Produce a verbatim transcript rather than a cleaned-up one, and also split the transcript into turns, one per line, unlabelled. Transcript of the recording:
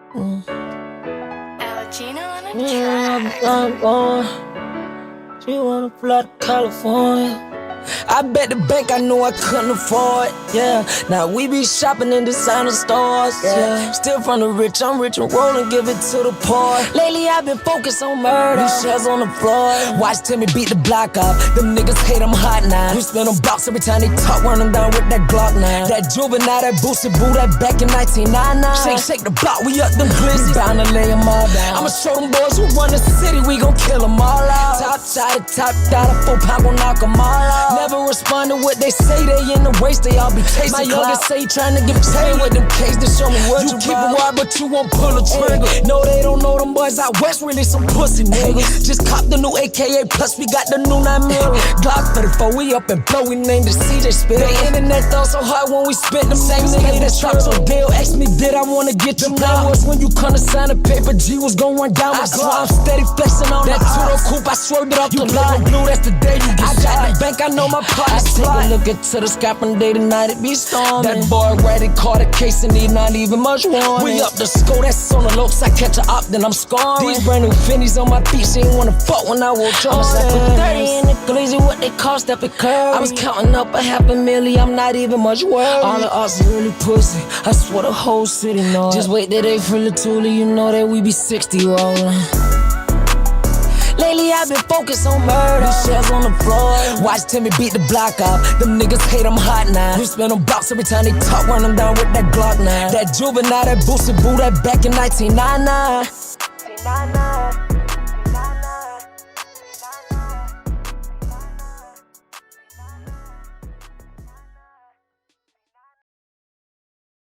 Mm.
Algina on a
Yeah,
track.
I'm going. She wanna fly to California. I bet the bank I knew I couldn't afford, yeah. Now we be shopping in designer stores, yeah. Still from the rich, I'm rich and rollin', give it to the poor. Lately I've been focused on murder, these shells on the floor. Watch Timmy beat the block up, them niggas hate I'm hot now. We spin them blocks every time they talk, run them down with that Glock now. That juvenile, that boosted boo, that back in nineteen ninety-nine. Shake, shake the block, we up them glizzies, bound to lay them all down. I'ma show them boys who run the city, we gon' kill them all out. Top side, top dollar, four pound gon' knock them all out. Never respond to what they say, they in the waste, they all be chasing. My youngest say trying to get paid with them case to show me what you, you keep it wild, but you won't pull a trigger. Ay, no, they don't know them boys out west, really some pussy niggas. Just cop the new A K A, plus we got the new nine mil. Glock thirty-four, we up and blow, we named it C J Spill. The internet thought so hard when we spit them same niggas that dropped so deal. Ask me, did I wanna get you now? Was when you come to sign a paper, G was gon' run down my Glock. I'm steady flexing on that two-door coupe, I swerved it off the line. Blue, that's the day you get I got the bank, I know my I take a look into the sky from day to night, it be storming. That boy ready, caught a case and need not even much warning. We up the score, that's on the low side, catch a op, then I'm scoring. These brand new Finnies on my feet, she ain't wanna fuck when I walk on. I put thirty in the glizzy, what they cost up at Curry. I was counting up a half a milli, I'm not even much worried. All the arts really pussy, I swear the whole city know. Just wait till they feel the toolie, you know that we be sixty rolling. Lately I've been focused on murder, these shells on the floor. Watch Timmy beat the block up, them niggas hate I'm hot now. We spin them blocks every time they talk, run them down with that Glock now. That juvenile, that boosted boo, that back in nineteen ninety-nine.